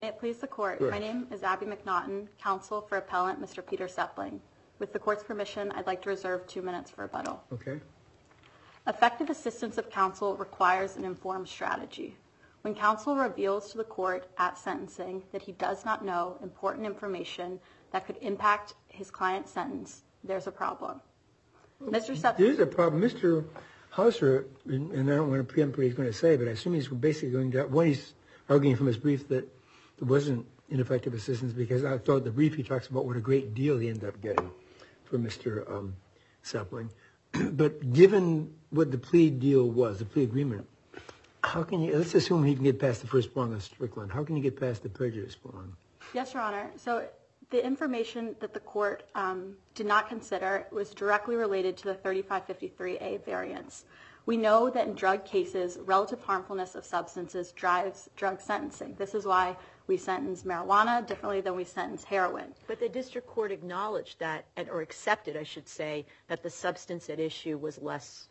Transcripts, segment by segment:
May it please the Court. Sure. My name is Abby McNaughton, counsel for appellant Mr. Peter Sepling. With the Court's permission, I'd like to reserve 2 minutes for rebuttal. Okay. Effective assistance of counsel requires an informed strategy. When counsel reveals to the Court at sentencing that he does not know important information that could impact his client's sentence, there's a problem. Mr. Sepling. There's a problem. Mr. Hauser, and I don't want to preempt what he's going to say, but I assume he's basically going to, one, he's arguing from his brief that it wasn't ineffective assistance because I thought the brief he talks about what a great deal he ended up getting for Mr. Sepling. But given what the plea deal was, the plea agreement, how can you, let's assume he can get past the first prong of Strickland. How can you get past the prejudice prong? Yes, Your Honor. So the information that the Court did not consider was directly related to the 3553A variance. We know that in drug cases, relative harmfulness of substances drives drug sentencing. This is why we sentence marijuana differently than we sentence heroin. But the district court acknowledged that, or accepted, I should say, that the substance at issue was less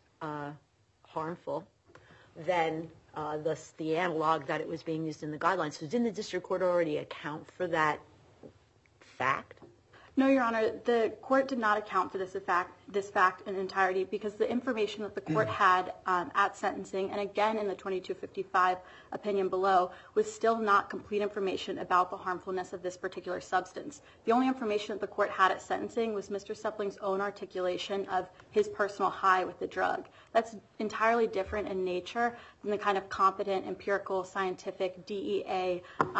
harmful than the analog that it was being used in the guidelines. So didn't the district court already account for that fact? No, Your Honor. The Court did not account for this fact in entirety because the information that the Court had at sentencing, and again in the 2255 opinion below, was still not complete information about the harmfulness of this particular substance. The only information that the Court had at sentencing was Mr. Sepling's own articulation of his personal high with the drug. That's entirely different in nature than the kind of competent, empirical, scientific, DEA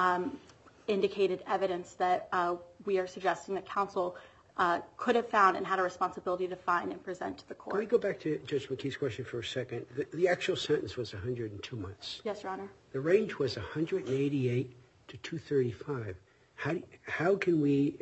indicated evidence that we are suggesting that counsel could have found and had a responsibility to find and present to the Court. Can we go back to Judge McKee's question for a second? The actual sentence was 102 months. Yes, Your Honor. The range was 188 to 235. How can we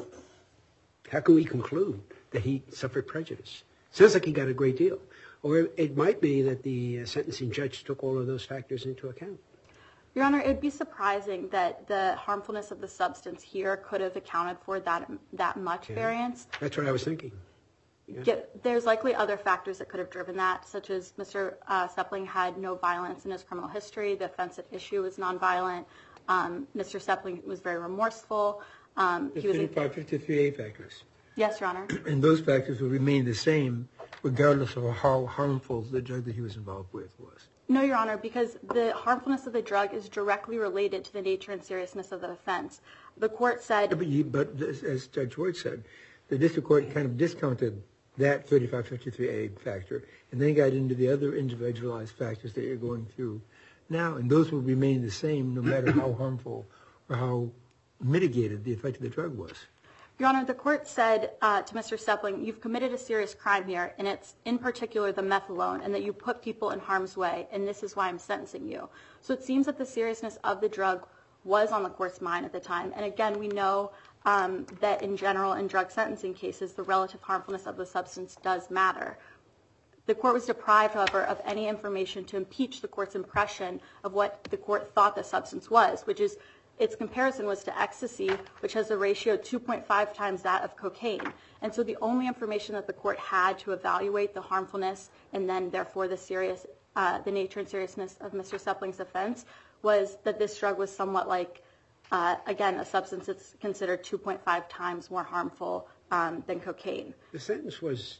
conclude that he suffered prejudice? Sounds like he got a great deal. Or it might be that the sentencing judge took all of those factors into account. Your Honor, it would be surprising that the harmfulness of the substance here could have accounted for that much variance. That's what I was thinking. Yeah. There's likely other factors that could have driven that, such as Mr. Sepling had no violence in his criminal history. The offensive issue was nonviolent. Mr. Sepling was very remorseful. The 3553A factors. Yes, Your Honor. And those factors will remain the same regardless of how harmful the drug that he was involved with was. No, Your Honor, because the harmfulness of the drug is directly related to the nature and seriousness of the offense. The Court said... But as Judge Ward said, the district court kind of discounted that 3553A factor and then got into the other individualized factors that you're going through now, and those will remain the same no matter how harmful or how mitigated the effect of the drug was. Your Honor, the Court said to Mr. Sepling, you've committed a serious crime here, and it's in particular the meth alone, and that you put people in harm's way, and this is why I'm sentencing you. So it seems that the seriousness of the drug was on the Court's mind at the time. And again, we know that in general in drug sentencing cases, the relative harmfulness of the substance does matter. The Court was deprived, however, of any information to impeach the Court's impression of what the Court thought the substance was, which is its comparison was to ecstasy, which has a ratio 2.5 times that of cocaine. And so the only information that the Court had to evaluate the harmfulness and then therefore the nature and seriousness of Mr. Sepling's offense was that this drug was somewhat like, again, a substance that's considered 2.5 times more harmful than cocaine. The sentence was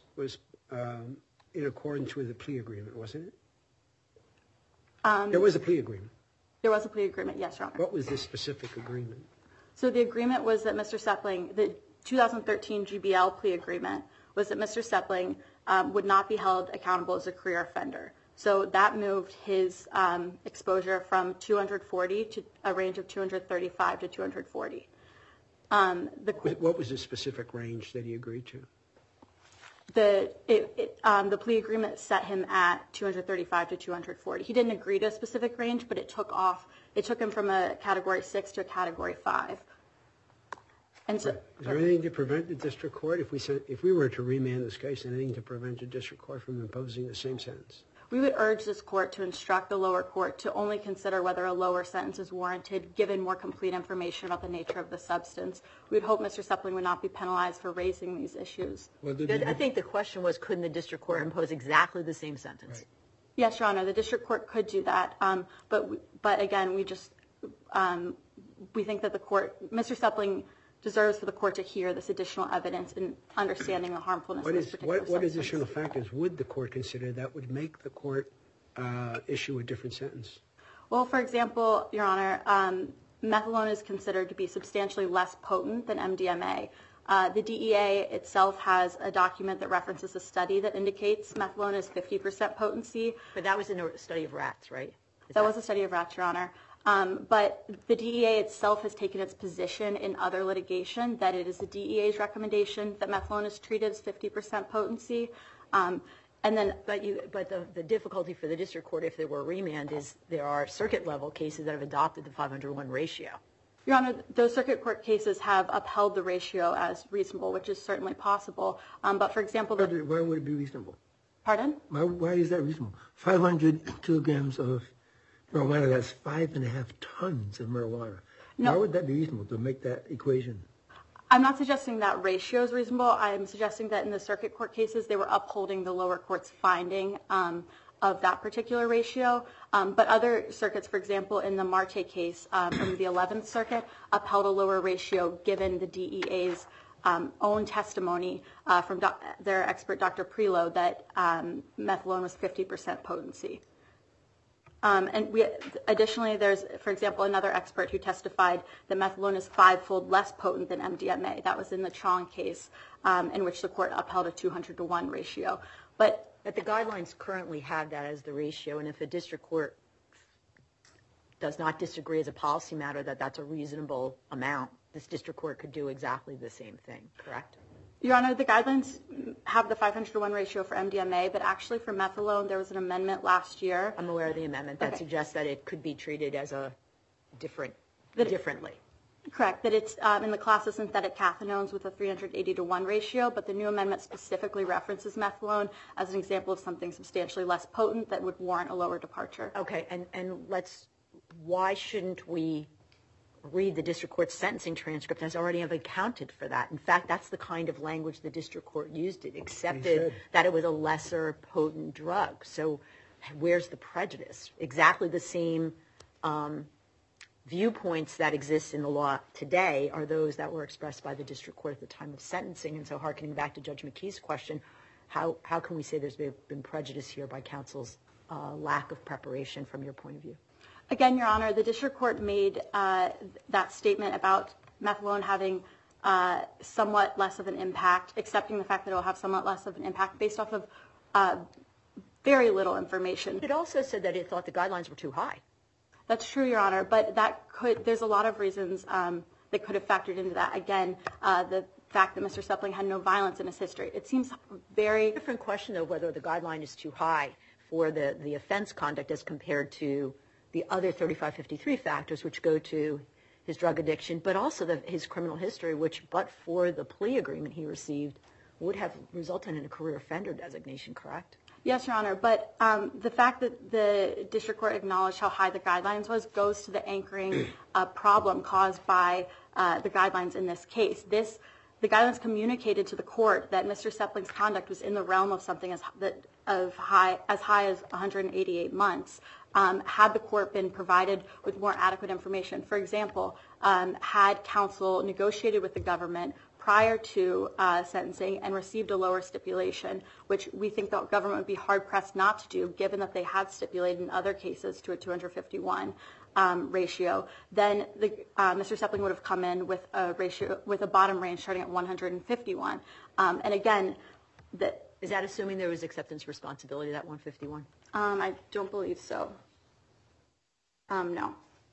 in accordance with the plea agreement, wasn't it? There was a plea agreement. There was a plea agreement, yes, Your Honor. What was the specific agreement? So the agreement was that Mr. Sepling, the 2013 GBL plea agreement, was that Mr. Sepling would not be held accountable as a career offender. So that moved his exposure from 240 to a range of 235 to 240. What was the specific range that he agreed to? The plea agreement set him at 235 to 240. He didn't agree to a specific range, but it took him from a category 6 to a category 5. And so, is there anything to prevent the district court, if we were to remand this case, anything to prevent the district court from imposing the same sentence? We would urge this court to instruct the lower court to only consider whether a lower sentence is warranted, given more complete information about the nature of the substance. We would hope Mr. Sepling would not be penalized for raising these issues. I think the question was, couldn't the district court impose exactly the same sentence? Right. Yes, Your Honor, the district court could do that. But again, we just we think that Mr. Sepling deserves for the court to hear this additional evidence in understanding the harmfulness of this particular substance. What additional factors would the court consider that would make the court issue a different sentence? Well, for example, Your Honor, methadone is considered to be substantially less potent than MDMA. The DEA itself has a document that references a study that indicates methadone is 50% potency. But that was in a study of rats, right? That was a study of rats, Your Honor. But the DEA itself has taken its position in other litigation that it is the DEA's recommendation that methadone is treated as 50% potency. But the difficulty for the district court, if there were a remand, is there are circuit-level cases that have adopted the 500-to-1 ratio. Your Honor, those circuit court cases have upheld the ratio as reasonable, which is certainly possible. But, for example... Why would it be reasonable? Pardon? Why is that reasonable? 500 kilograms of marijuana, that's 5.5 tons of marijuana. No. Why would that be reasonable to make that equation? I'm not suggesting that ratio is reasonable. I'm suggesting that in the circuit court cases, they were upholding the lower court's finding of that particular ratio. But other circuits, for example, in the Marte case from the 11th Circuit, upheld a lower ratio given the DEA's own testimony from their expert, Dr. Prelow, that methadone was 50% potency. Additionally, there's, for example, another expert who testified that methadone is 5-fold less potent than MDMA. That was in the Chong case, in which the court upheld a 200-to-1 ratio. But the guidelines currently have that as the ratio, and if a district court does not disagree as a policy matter that that's a reasonable amount, this district court could do exactly the same thing, correct? Your Honor, the guidelines have the 500-to-1 ratio for MDMA, but actually for methadone, there was an amendment last year. I'm aware of the amendment that suggests that it could be treated as a differently. Correct, that it's in the class of synthetic cathinones with a 380-to-1 ratio, but the new amendment specifically references methadone as an example of something substantially less potent that would warrant a lower departure. Okay, and why shouldn't we read the district court's sentencing transcript as already have accounted for that? In fact, that's the kind of language the district court used. It accepted that it was a lesser potent drug. So where's the prejudice? Exactly the same viewpoints that exist in the law today are those that were expressed by the district court at the time of sentencing. And so hearkening back to Judge McKee's question, how can we say there's been prejudice here by counsel's lack of preparation from your point of view? Again, Your Honor, the district court made that statement about methadone having somewhat less of an impact, accepting the fact that it will have somewhat less of an impact based off of very little information. It also said that it thought the guidelines were too high. That's true, Your Honor, but there's a lot of reasons that could have factored into that. Again, the fact that Mr. Sepling had no violence in his history. It seems very... Different question, though, whether the guideline is too high for the offense conduct as compared to the other 3553 factors, which go to his drug addiction, but also his criminal history, which, but for the plea agreement he received, would have resulted in a career offender designation, correct? Yes, Your Honor, but the fact that the district court acknowledged how high the guidelines was goes to the anchoring problem caused by the guidelines in this case. The guidelines communicated to the court that Mr. Sepling's conduct was in the realm of something as high as 188 months. Had the court been provided with more adequate information, for example, had counsel negotiated with the government prior to sentencing and received a lower stipulation, which we think the government would be hard-pressed not to do, given that they had stipulated in other cases to a 251 ratio, then Mr. Sepling would have come in with a bottom range starting at 151. And again, is that assuming there was acceptance responsibility, that 151? I don't believe so. No.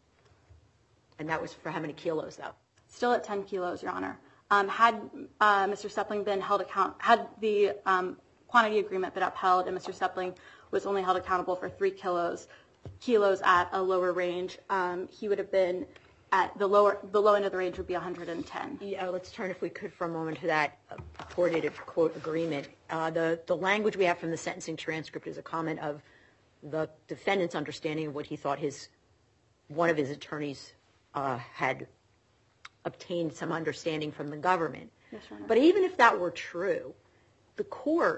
And that was for how many kilos, though? Still at 10 kilos, Your Honor. Had Mr. Sepling been held had the quantity agreement been upheld and Mr. Sepling was only held accountable for 3 kilos at a lower range, he would have been at the low end of the range would be 110. Yeah, let's turn, if we could, for a moment to that purported quote agreement. The language we have from the sentencing transcript is a comment of the defendant's understanding of what he thought one of his attorneys had obtained some understanding from the government. Yes, Your Honor. But even if that were true, the court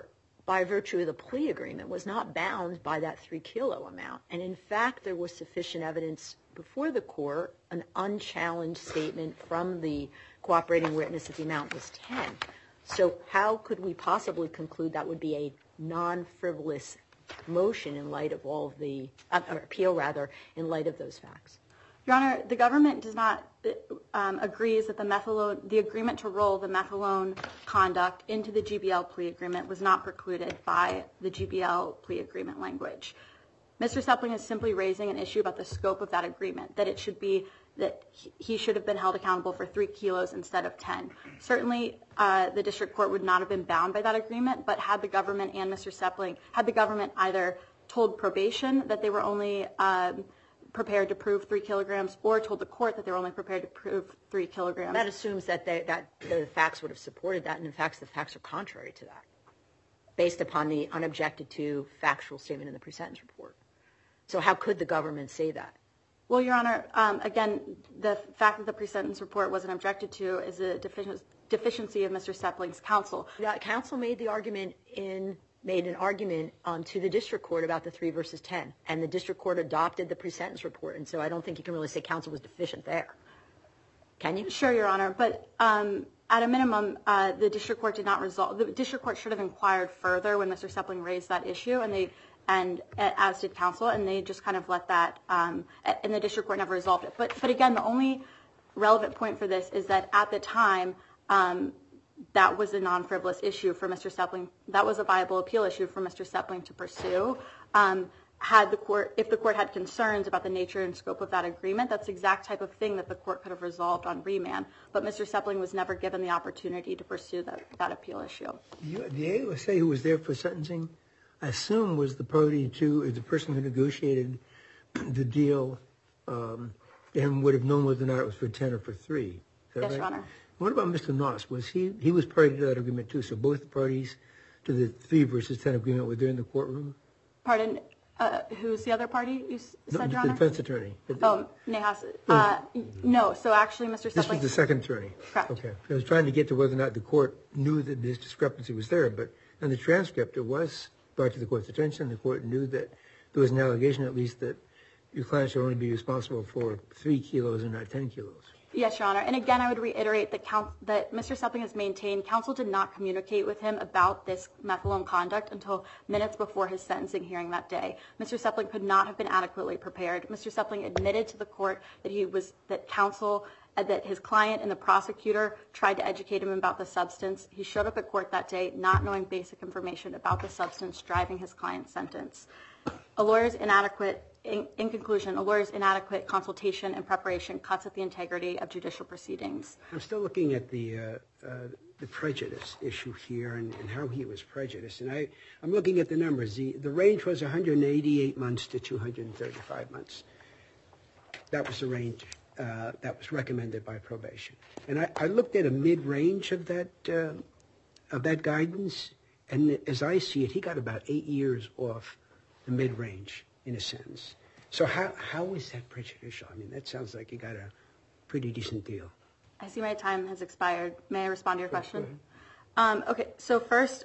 by virtue of the plea agreement, was not bound by that 3 kilo amount. And in fact, there was sufficient evidence before the court, an unchallenged statement from the cooperating witness that the amount was 10. So how could we possibly conclude that would be a non-frivolous motion in light of all of the, or appeal rather, in light of those facts? Your Honor, the government does not agrees that the agreement to roll the methadone conduct into the GBL plea agreement was not precluded by the GBL plea agreement language. Mr. Sepling is simply raising an issue about the scope of that agreement, that it should be that he should have been held accountable for 3 kilos instead of 10. Certainly, the district court would not have been bound by that agreement, but had the government and Mr. Sepling, had the government either told probation that they were only prepared to prove 3 kilograms or told the court that they were only prepared to prove 3 kilograms. That assumes that the facts would have supported that, and in fact, the facts are contrary to that, based upon the unobjected to factual statement in the pre-sentence report. So how could the government say that? Well, Your Honor, again, the fact that the pre-sentence report wasn't objected to is a deficiency of Mr. Sepling's counsel. Counsel made the argument made an argument to the district court about the 3 versus 10, and the district court adopted the pre-sentence report, and so I don't think you can really say counsel was deficient there. Can you? Sure, Your Honor, but at a minimum, the district court did not resolve. The district court should have inquired further when Mr. Sepling raised that issue, and as did counsel, and they just kind of let that, and the district court never resolved it. But again, the only relevant point for this is that at the time, that was a non-frivolous issue for Mr. Sepling. That was a viable appeal issue for Mr. Sepling to pursue. If the court had concerns about the nature and scope of that agreement, that's the exact type of thing that the court could have resolved on remand. But Mr. Sepling was never given the opportunity to pursue that appeal issue. The AUSA who was there for sentencing, I assume, was the party to the person who negotiated the deal, and would have known whether or not it was for 10 or for 3. Is that Yes, right? Your Honor. What about Mr. Noss? Was he was party to that agreement too? So both parties to the 3 versus 10 agreement were there in the courtroom? Pardon? Who's the other party you said, Your Honor? The defense attorney. Oh, Nehas. No, so actually Mr. Sepling... This was the second attorney? Correct. Okay. I was trying to get to whether or not the court knew that this discrepancy was there, but in the transcript it was brought to the court's attention. The court knew that there was an allegation at least that your client should only be responsible for 3 kilos and not 10 kilos. Yes, Your Honor. And again, I would reiterate that Mr. Sepling has maintained counsel did not communicate with him about this methadone conduct until minutes before his sentencing hearing that day. Mr. Sepling could not have been adequately prepared. Mr. Sepling admitted to the court that that his client and the prosecutor tried to educate him about the substance. He showed up at court that day not knowing basic information about the substance driving his client's sentence. In conclusion, a lawyer's inadequate consultation and preparation cuts at the integrity of judicial proceedings. I'm still looking at the prejudice issue here and how he was prejudiced. And I'm looking at the numbers. The range was 188 months to 235 months. That was the range that was recommended by probation. And I looked at a mid-range of that guidance, and as I see it, he got about 8 years off the mid-range in a sentence. So how is that prejudicial? I mean, that sounds like you got a pretty decent deal. I see my time has expired. May I respond to your question? Okay, so first,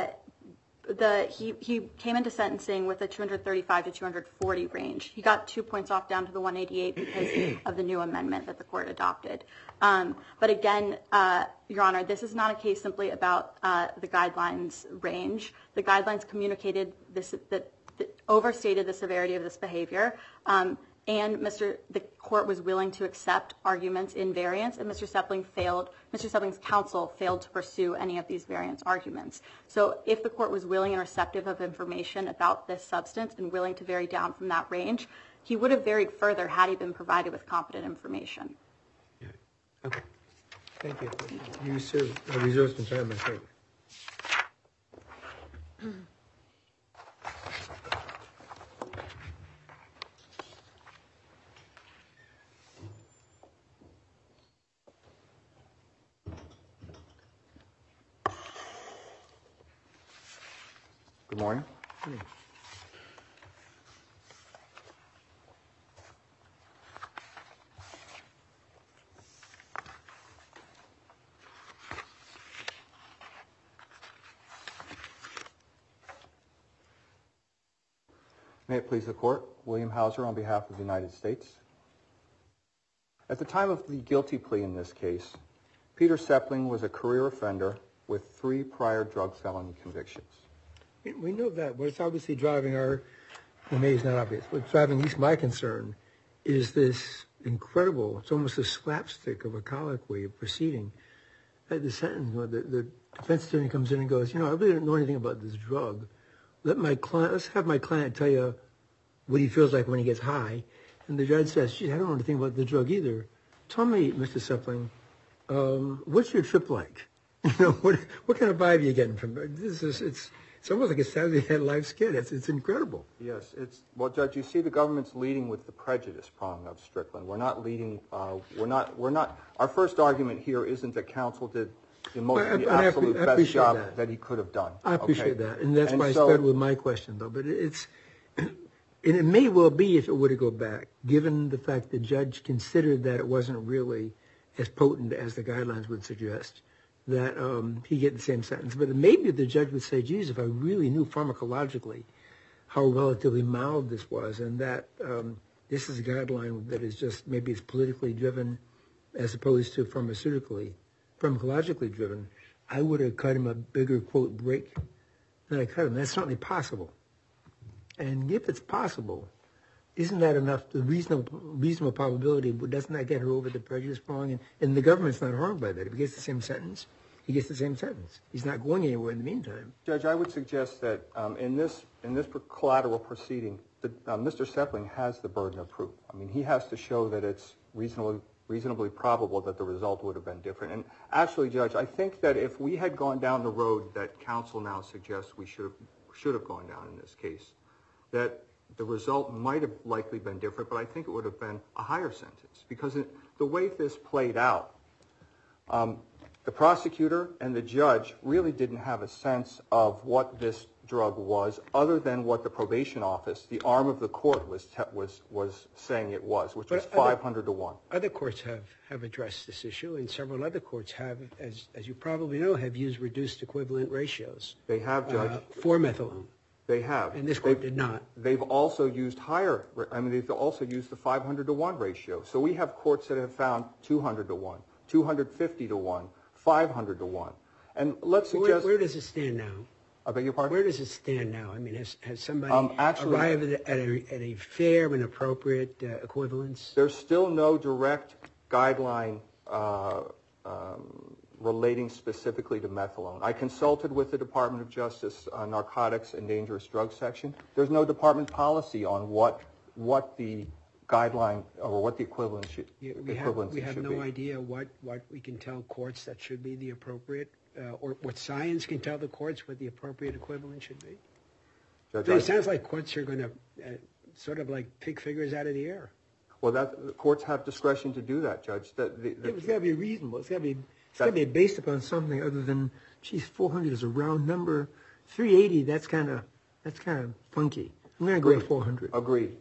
he came into sentencing with a 235 to 240 range. He got 2 points off down to the 188 because of the new amendment that the court adopted. But again, Your Honor, this is not a case simply about the guidelines range. The guidelines communicated that overstated the severity of this behavior, and the court was willing to accept arguments in variance, and Mr. Sepling's counsel failed to pursue any of these variance arguments. So if the court was willing and receptive of information about this substance and willing to vary down from that range, he would have varied further had he been provided with competent information. Okay. Thank you. You reserved some time, I think. Good morning. May it please the Court, William Hauser on behalf of the United States. At the time of the guilty plea in this case, Peter Sepling was a career offender with 3 prior drug felony convictions. We know that. What's obviously driving well, maybe it's not obvious. What's driving at least my concern is this incredible, it's almost a slapstick of a colloquy, a proceeding. At the sentence, the defense attorney comes in and goes, I really don't know anything about this drug. Let's have my client tell you what he feels like when he gets high. And the judge says, I don't know anything about the drug either. Tell me, Mr. Sepling, what's your trip like? What kind of vibe are you getting from it? It's almost like a Saturday Night Live skit. It's incredible. Yes, well, Judge, you see the government's leading with the prejudice prong of Strickland. We're not leading, our first argument here isn't that counsel did the absolute best job that he could have done. I appreciate that. And that's why I started with my question, though. But and it may well be if it were to go back, given the fact the judge considered that it wasn't really as potent as the guidelines would suggest, that he'd get the same sentence. But maybe the judge would say, geez, if I really knew pharmacologically how relatively mild this was, and that this is a guideline that is just, maybe it's politically driven as opposed to pharmacologically driven, I would have cut him a bigger, quote, break than I cut him. That's certainly possible. And if it's possible, isn't that enough? The reasonable probability, doesn't that get her over the prejudice prong? And the government's not harmed by that. If he gets the same sentence, he gets the same sentence. He's not going anywhere in the meantime. Judge, I would suggest that in this collateral proceeding, Mr. Sepling has the burden of proof. I mean, he has to show that it's reasonably probable that the result would have been different. And actually, Judge, I think that if we had gone down the road that counsel now suggests we should have gone down in this case, that the result might have likely been different, but I think it would have been a higher sentence. Because the way this played out, the prosecutor and the judge really didn't have a sense of what this drug was, other than what the probation office, the arm of the court, was saying it was, which was 500 to 1. Other courts have addressed this issue, and several other courts have, as you probably know, have used reduced equivalent ratios. They have, Judge. For methadone. They have. And this court did not. They've also used they've also used the 500 to 1 ratio. So we have courts that have found 200 to 1, 250 to 1, 500 to 1. And let's suggest... Where does it stand now? I beg your pardon? Where does it stand now? I mean, has somebody arrived at a fair and appropriate equivalence? There's still no direct guideline relating specifically to methadone. I consulted with the Department of Justice Narcotics and Dangerous Drugs section. There's no department policy on what the guideline or what the equivalence should be. We have no idea what we can tell courts that should be the appropriate, or what science can tell the courts what the appropriate equivalent should be. Judge, it sounds like courts are going to sort of like pick figures out of the air. Well, the courts have discretion to do that, Judge. It's got to be reasonable. It's got to be based upon something other than, 400 is a round number. 380, that's kind of funky. I'm going to go with 400. Agreed.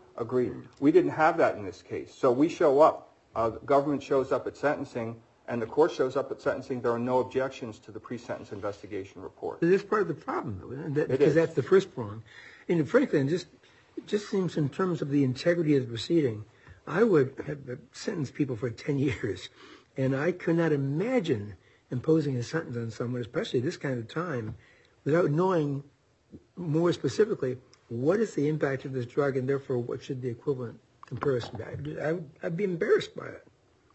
We didn't have that in this case. So we show up. The government shows up at sentencing, and the court shows up at sentencing. There are no objections to the pre-sentence investigation report. That's part of the problem, though, because that's the first prong. And frankly, it just seems in terms of the integrity of the proceeding, I would have sentenced people for 10 years. And I could not imagine imposing a sentence on someone, especially this kind of time, without knowing more specifically what is the impact of this drug, and therefore what should the equivalent comparison be. I'd be embarrassed by it.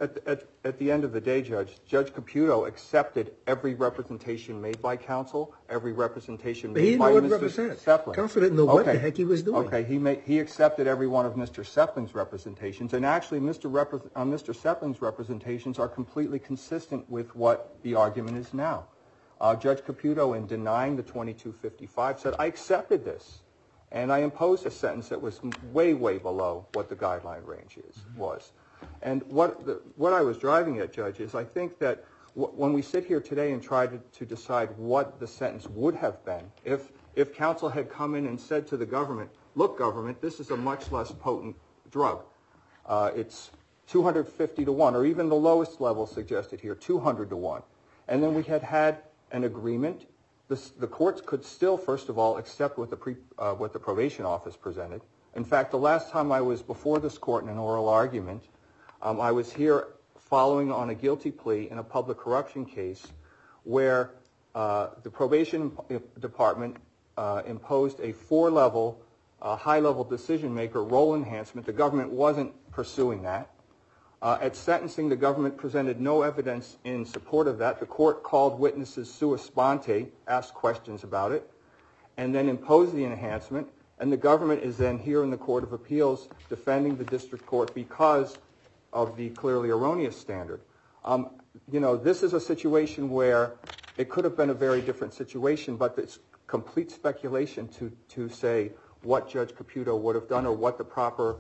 At the end of the day, Judge Caputo accepted every representation made by counsel, every representation made by Mr. Sepling. Counsel didn't know what the heck he was doing. Okay, he accepted every one of Mr. Sepling's representations, and actually Mr. Sepling's representations are completely consistent with what the argument is now. Judge Caputo, in denying the 2255, said, I accepted this, and I imposed a sentence that was way, way below what the guideline range was. And what I was driving at, Judge, is I think that when we sit here today and try to decide what the sentence would have been, if counsel had come in and said to the government, look, government, this is a much less potent drug. It's 250 to 1, or even the lowest level suggested here, 200 to 1. And then we had an agreement. the courts could still, first of all, accept what the probation office presented. In fact, the last time I was before this court in an oral argument, I was here following on a guilty plea in a public corruption case where the probation department imposed a 4-level, high-level decision-maker role enhancement. The government wasn't pursuing that. At sentencing, the government presented no evidence in support of that. The court called witnesses sua sponte, asked questions about it, and then imposed the enhancement. And the government is then here in the Court of Appeals defending the district court because of the clearly erroneous standard. This is a situation where it could have been a very different situation, but it's complete speculation to say what Judge Caputo would have done or what the proper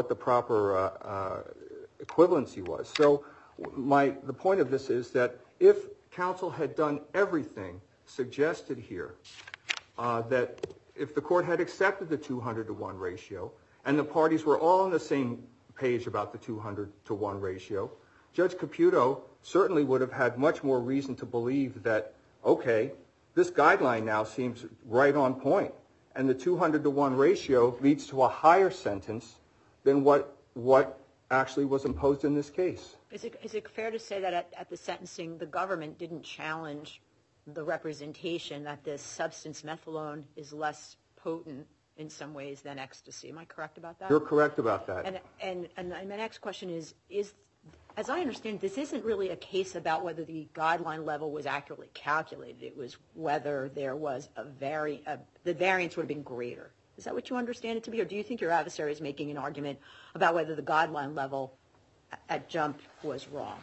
equivalency was. So the point of this is that if counsel had done everything suggested here, that if the court had accepted the 200-to-1 ratio and the parties were all on the same page about the 200-to-1 ratio, Judge Caputo certainly would have had much more reason to believe that, okay, this guideline now seems right on point, and the 200-to-1 ratio leads to a higher sentence than what actually was imposed in this case. Is it fair to say that at the sentencing, the government didn't challenge the representation that this substance methadone is less potent in some ways than ecstasy? Am I correct about that? You're correct about that. And my next question is, as I understand, this isn't really a case about whether the guideline level was accurately calculated. It was whether there was the variance would have been greater. Is that what you understand it to be? Or do you think your adversary is making an argument about whether the guideline level at jump was wrong?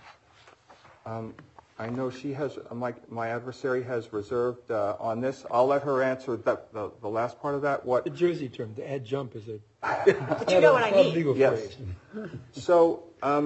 I know she has, my adversary has reserved on this. I'll let her answer the last part of that. The Jersey term, the ad jump is a but you know what I mean. legal yes. phrase. So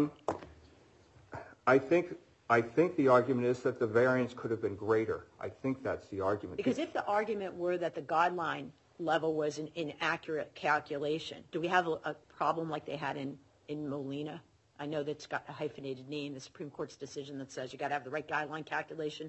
I think the argument is that the variance could have been greater. I think that's the argument. Because if the argument were that the guideline level was an inaccurate calculation, do we have a problem like they had in Molina? I know that's got a hyphenated name, the Supreme Court's decision that says you got to have the right guideline calculation.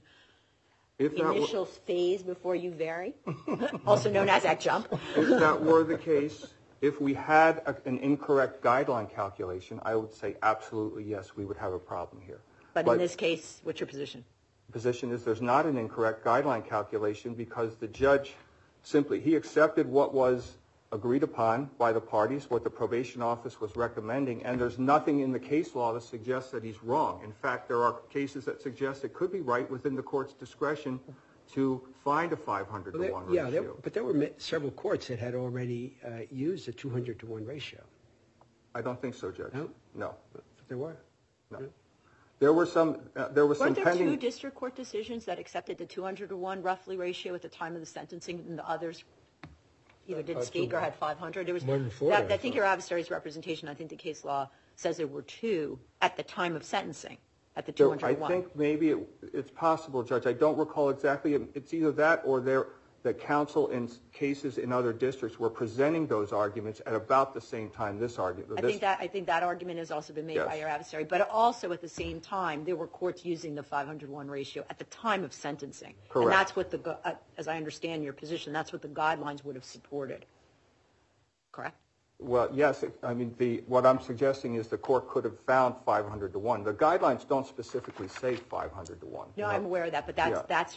Initial phase before you vary, also known as at jump. If that were the case, if we had an incorrect guideline calculation, I would say absolutely yes, we would have a problem here. But in this case, what's your position? The position is there's not an incorrect guideline calculation because the judge he accepted what was agreed upon by the parties, what the probation office was recommending, and there's nothing in the case law that suggests that he's wrong. In fact, there are cases that suggest it could be right within the court's discretion to find a 500-to-1 ratio. Yeah, but there were several courts that had already used a 200-to-1 ratio. I don't think so, Judge. No. There were? No. There were some Weren't there pending... two district court decisions that accepted the 200-to-1 roughly ratio at the time of the sentencing, and the others either didn't speak or had 500? There was more than 40. I think your adversary's representation, I think the case law says there were two at the time of sentencing at the 200-to-1. I think maybe it's possible, Judge. I don't recall exactly. It's either that or the counsel in cases in other districts were presenting those arguments at about the same time this argument. I think that argument has also been made by your adversary. But also at the same time, there were courts using the 500-to-1 ratio at the time of sentencing. Correct. And that's what as I understand your position, that's what the guidelines would have supported. Correct? Well, yes. I mean, what I'm suggesting is the court could have found 500-to-1. The guidelines don't specifically say 500-to-1. No, I'm aware of that. But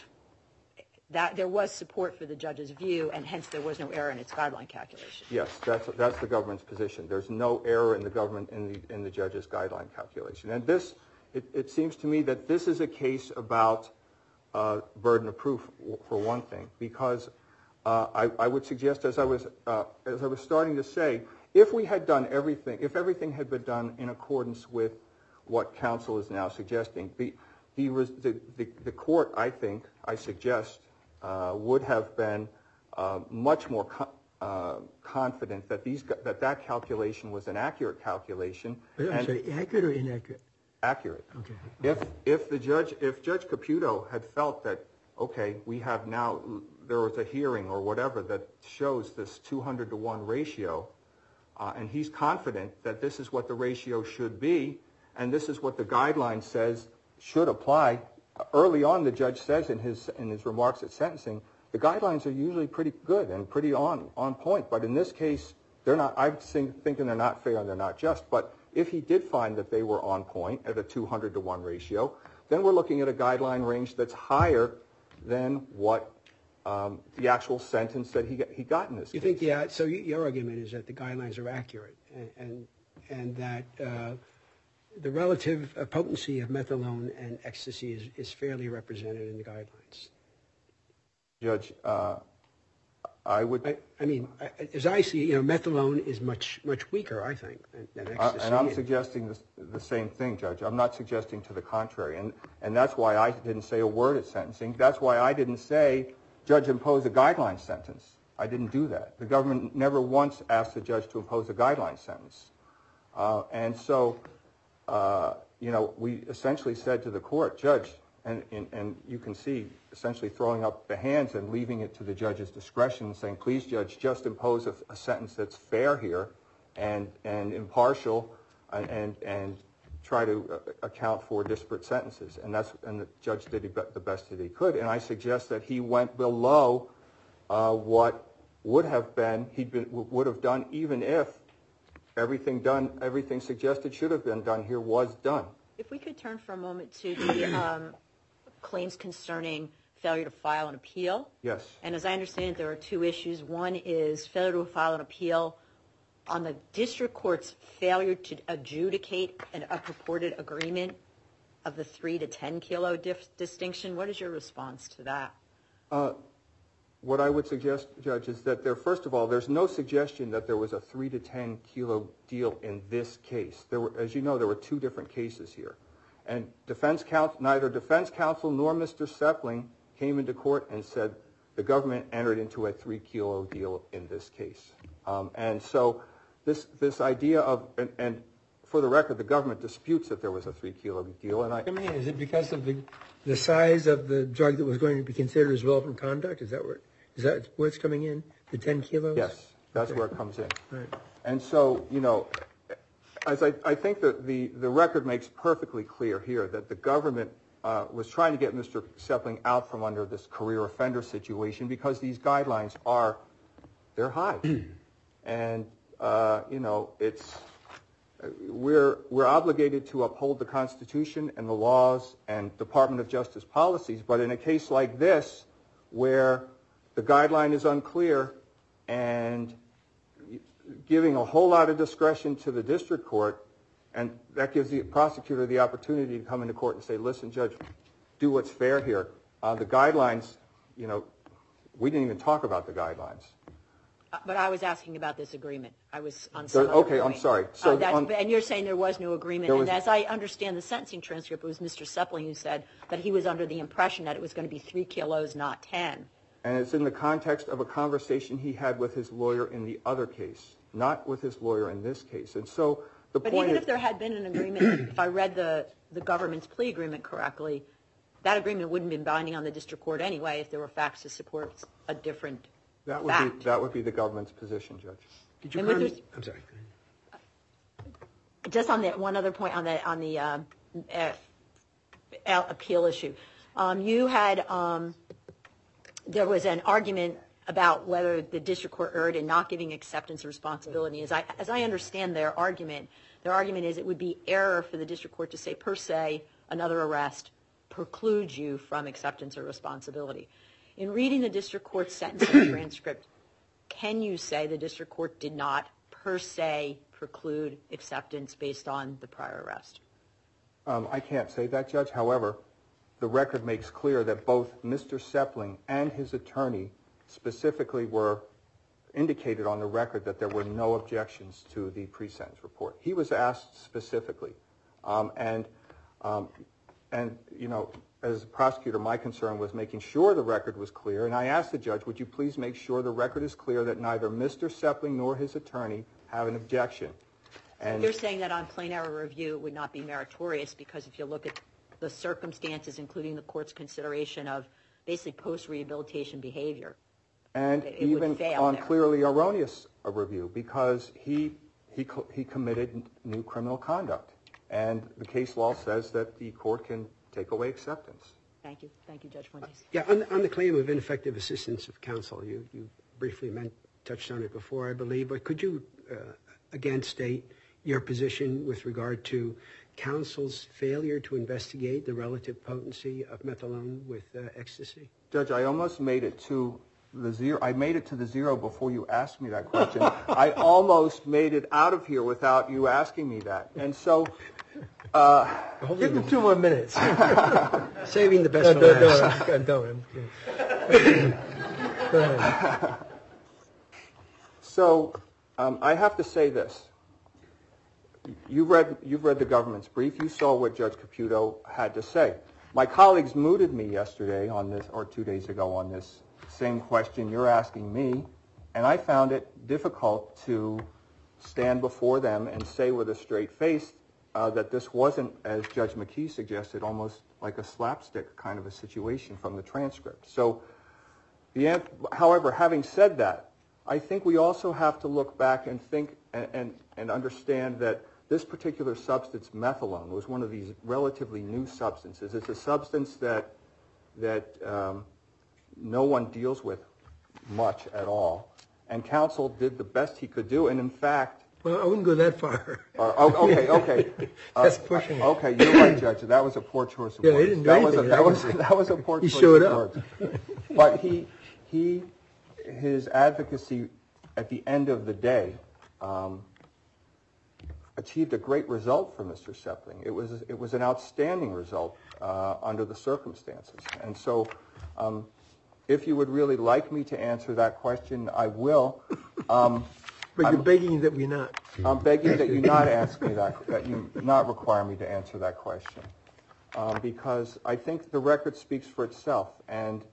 there was support for the judge's view, and hence there was no error in its guideline calculation. Yes, that's the government's position. There's no error in the government in the judge's guideline calculation. And it seems to me that this is a case about burden of proof for one thing, because I would suggest, as I was starting to say, if we had done everything, if everything had been done in accordance with what counsel is now suggesting, the court, I suggest, would have been much more confident that calculation was an accurate calculation. I'm sorry, accurate or inaccurate? Accurate. Okay. If Judge Caputo had felt that, okay, we have now, there was a hearing or whatever that shows this 200-to-1 ratio, and he's confident that this is what the ratio should be, and this is what the guideline says should apply early on, the judge says in his remarks at sentencing, the guidelines are usually pretty good and pretty on point. But in this case, they're not. I'm thinking they're not fair and they're not just. But if he did find that they were on point at a 200-to-1 ratio, then we're looking at a guideline range that's higher than what the actual sentence that he got in this case. You think, yeah, so your argument is that the guidelines are accurate and that the relative potency of methadone and ecstasy is fairly represented in the guidelines. Judge, I would... I mean, as I see, methadone is much weaker, I think, than ecstasy. And I'm suggesting the same thing, Judge. I'm not suggesting to the contrary. And that's why I didn't say a word at sentencing. That's why I didn't say, Judge, impose a guideline sentence. I didn't do that. The government never once asked the judge to impose a guideline sentence. And so, we essentially said to the court, Judge, and you can see essentially throwing up the hands and leaving it to the judge's discretion and saying, please, Judge, just impose a sentence that's fair here and impartial and try to account for disparate sentences. And the judge did the best that he could. And I suggest that he went below what would have done even if everything suggested should have been done here was done. If we could turn for a moment to the claims concerning failure to file an appeal. Yes. And as I understand it, there are two issues. One is failure to file an appeal on the district court's failure to adjudicate a purported agreement of the 3 to 10 kilo distinction. What is your response to that? What I would suggest, Judge, is that first of all, there's no suggestion that there was a 3 to 10 kilo deal in this case. As you know, there were two different cases here. And neither defense counsel nor Mr. Sepling came into court and said the government entered into a 3 kilo deal in this case. And so this idea of, and for the record, the government disputes that there was a 3 kilo deal. And is it because of the size of the drug that was going to be considered as relevant conduct? Is that where it's coming in? The 10 kilos? Yes, that's where it comes in. Right. And so, as I think that the record makes perfectly clear here that the government was trying to get Mr. Sepling out from under this career offender situation because these guidelines they're high. And, we're obligated to uphold the Constitution and the laws and Department of Justice policies. But in a case like this, where the guideline is unclear and giving a whole lot of discretion to the district court, and that gives the prosecutor the opportunity to come into court and say, listen, Judge, do what's fair here. The guidelines, we didn't even talk about the guidelines. But I was asking about this agreement. I was on Okay, I'm sorry. And you're saying there was no agreement. And as I understand the sentencing transcript, it was Mr. Sepling who said that he was under the impression that it was going to be 3 kilos, not 10. And it's in the context of a conversation he had with his lawyer in the other case, not with his lawyer in this case. And so But even if there had been an agreement, if I read the government's plea agreement correctly, that agreement wouldn't have been binding on the district court anyway if there were facts to support a different fact. That would be the government's position, Judge. Did you I'm sorry. Just on that one other point on the appeal issue, you had there was an argument about whether the district court erred in not giving acceptance of responsibility. As I understand their argument is it would be error for the district court to say per se another arrest precludes you from acceptance of responsibility. In reading the district court's sentencing transcript, can you say the district court did not per se preclude acceptance based on the prior arrest? I can't say that, Judge. However, the record makes clear that both Mr. Sepling and his attorney specifically were indicated on the record that there were no objections to the pre-sentence report. He was asked specifically. As a prosecutor, my concern was making sure the record was clear. And I asked the judge, would you please make sure the record is clear that neither Mr. Sepling nor his attorney have an objection? And you're saying that on plain error review it would not be meritorious because if you look at the circumstances, including the court's consideration of basically post-rehabilitation behavior, and it even would fail on there. clearly erroneous review because he committed new criminal conduct. And the case law says that the court can take away acceptance. Thank you. Thank you, Judge Fuentes. Yeah, on the claim of ineffective assistance of counsel, you briefly touched on it before, I believe, but could you again state your position with regard to counsel's failure to investigate the relative potency of methadone with ecstasy? Judge, I almost made it to the zero. I made it to the zero before you asked me that question. I almost made it out of here without you asking me that. And so... give him 2 more minutes. Saving the best for last. Don't. Go ahead. So I have to say this. You've read the government's brief. You saw what Judge Caputo had to say. My colleagues mooted me yesterday on this, or 2 days ago on this same question you're asking me, and I found it difficult to stand before them and say with a straight face that this wasn't, as Judge McKee suggested, almost like a slapstick kind of a situation from the transcript. So, however, having said that, I think we also have to look back and think and understand that this particular substance, methadone, was one of these relatively new substances. It's a substance that no one deals with much at all, and counsel did the best he could do, and in fact... Well, I wouldn't go that far. Okay. That's pushing it. Okay, you're right, Judge. That was a poor choice of words. He didn't do anything. That was a poor choice of words. He showed But his advocacy at the end of the day achieved a great result for Mr. Sepling. It was an outstanding result under the circumstances. And so if you would really like me to answer that question, I will. But you're begging that we not. I'm begging that you not ask me that you not require me to answer that question, because I think the record speaks for itself. And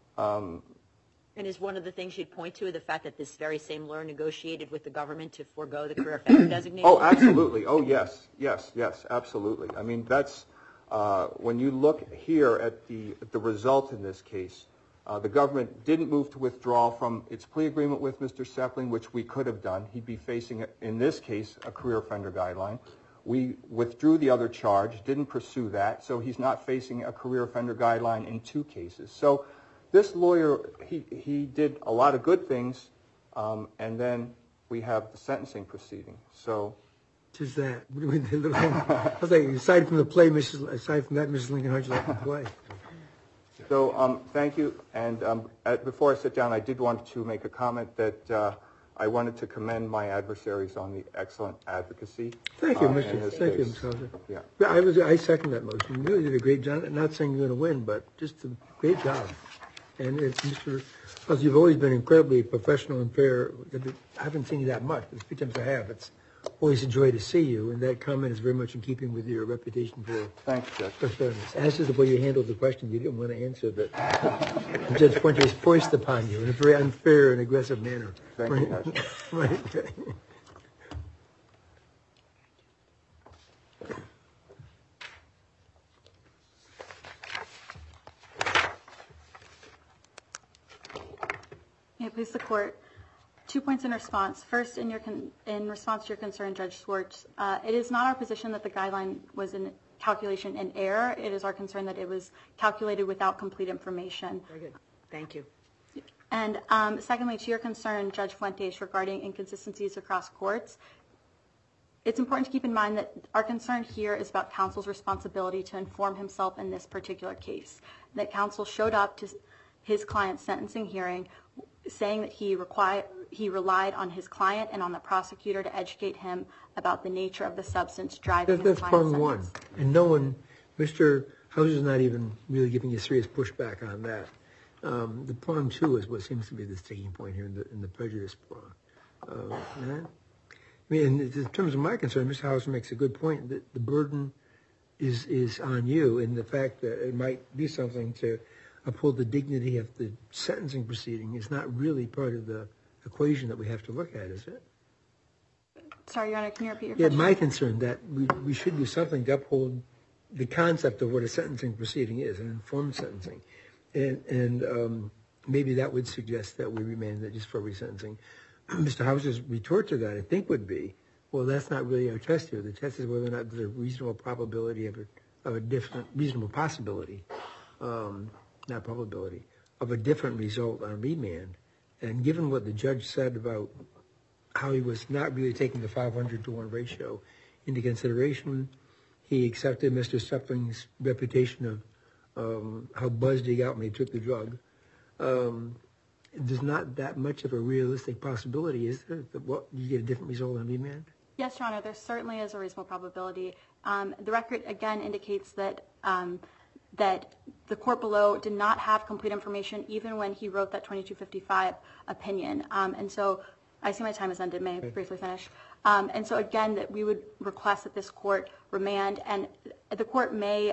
is one of the things you'd point to the fact that this very same lawyer negotiated with the government to forego the career offender designation? Oh, absolutely. Oh, yes, absolutely. I mean, that's when you look here at the result in this case. The government didn't move to withdraw from its plea agreement with Mr. Sepling, which we could have done. He'd be facing, in this case, a career offender guideline. We withdrew the other charge, didn't pursue that, so he's not facing a career offender guideline in 2 cases. So this lawyer, he did a lot of good things, and then we have the sentencing proceeding. So, just that. I was like, aside from that, Mrs. Lincoln, how'd you like to play? So thank you. And before I sit down, I did want to make a comment that I wanted to commend my adversaries on the excellent advocacy. Thank you, Mr. Thank you, Mr. Hauser. Yeah. I second that motion. You really did a great job. I'm not saying you're going to win, but just a great job. And it's Mr. Hauser, you've always been incredibly professional and fair. I haven't seen you that much, but the few times I have, it's always a joy to see you, and that comment is very much in keeping with your reputation for fairness. As is the way you handled the question you didn't want to answer, that Judge Fuentes forced upon you in a very unfair and aggressive manner. Thank you, Judge. Right. May it please the court. 2 points in response. First, in response to your concern, Judge Schwartz, it is not our position that the guideline was in calculation in error. It is our concern that it was calculated without complete information. Very good. Thank you. And secondly, to your concern, Judge Fuentes, regarding inconsistencies across courts, it's important to keep in mind that our concern here is about counsel's responsibility to inform himself in this particular case. That counsel showed up to his client's sentencing hearing saying that he relied on his client and on the prosecutor to educate him about the nature of the substance driving his client's sentence. That's prong one. And no one, Mr. Hauser's not even really giving you serious pushback on that. The prong two is what seems to be the sticking point here in the prejudice prong. I mean, in terms of my concern, Mr. Hauser makes a good point that the burden is on you in the fact that it might be something to uphold the dignity of the sentencing proceeding is not really part of the equation that we have to look at, is it? Sorry, Your Honor, can you repeat your question? Yeah, my concern that we should do something to uphold the concept of what a sentencing proceeding is, an informed sentencing. And maybe that would suggest that we remand it just for resentencing. Mr. Hauser's retort to that, I think, would be, well, that's not really our test here. The test is whether or not there's a reasonable probability of a different, reasonable possibility not probability, of a different result on remand. And given what the judge said about how he was not really taking the 500-to-1 ratio into consideration, he accepted Mr. Stepling's reputation of how buzzed he got when he took the drug. There's not that much of a realistic possibility, is there, that you get a different result on remand? Yes, Your Honor, there certainly is a reasonable probability. The record, again, indicates that that the court below did not have complete information even when he wrote that 2255 opinion. And so I see my time has ended. May I briefly finish? And so, again, that we would request that this court remand, and the court may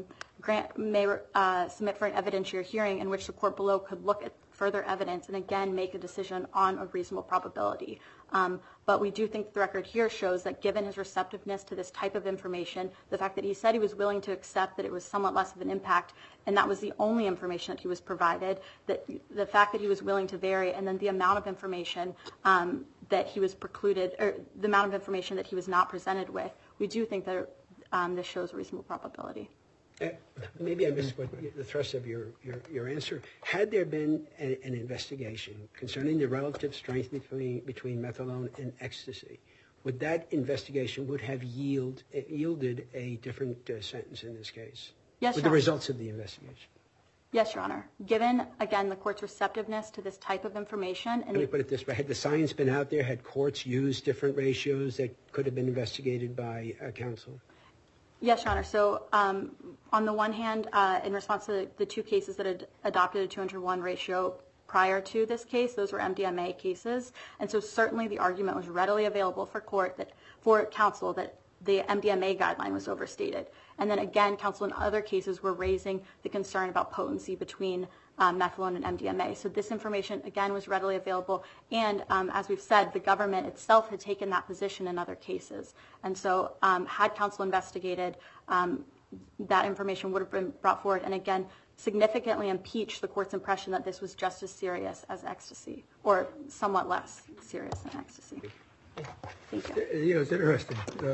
submit for an evidentiary hearing in which the court below could look at further evidence and, again, make a decision on a reasonable probability. But we do think the record here shows that given his receptiveness to this type of information, the fact that he said he was willing to accept that it was somewhat less of an impact, and that was the only information that he was provided, that the fact that he was willing to vary, and then the amount of information that he was precluded, or the amount of information that he was not presented with, we do think that this shows a reasonable probability. Maybe I missed the thrust of your answer. Had there been an investigation concerning the relative strength between methadone and ecstasy, would that investigation have yielded a different sentence in this case? Yes, with Your the Honor. results of the investigation? Yes, Your Honor. Given, again, the court's receptiveness to this type of information. Let me put it this way. Had the science been out there, had courts used different ratios that could have been investigated by counsel? Yes, Your Honor. So on the one hand, in response to the two cases that had adopted a 201 ratio prior to this case, those were MDMA cases. And so certainly the argument was readily available for counsel that the MDMA guideline was overstated. And then again, counsel in other cases were raising the concern about potency between methadone and MDMA. So this information, again, was readily available. And as we've said, the government itself had taken that position in other cases. And so had counsel investigated, that information would have been brought forward and, again, significantly impeached the court's impression that this was just as serious as ecstasy, or somewhat less serious than ecstasy. Thank you. You know, it's interesting.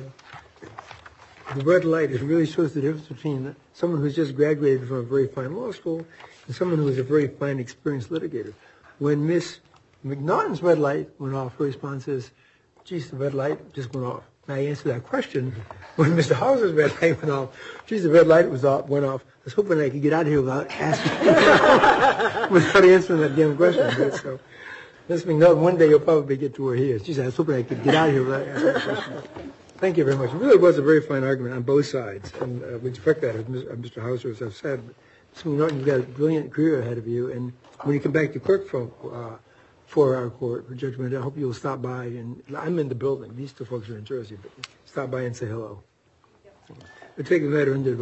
The red light, it really shows the difference between someone who's just graduated from a very fine law school and someone who is a very fine, experienced litigator. When Miss McNaughton's red light went off, her response is, geez, the red light just went off. And I answered that question when Mr. Hauser's red light went off. Geez, the red light went off. I was hoping I could get out of here without asking, without answering that damn question. But so, Miss McNaughton, one day you'll probably get to where he is. Geez, I was hoping I could get out of here without asking the question. Thank you very much. It really was a very fine argument on both sides, and we respect that, as Mr. Hauser, as I've said. Ms. McNaughton, you've got a brilliant career ahead of you, and when you come back to clerk for our court for judgment, I hope you'll stop by. And I'm in the building. These two folks are in Jersey, but stop by and say hello. We'll take the matter into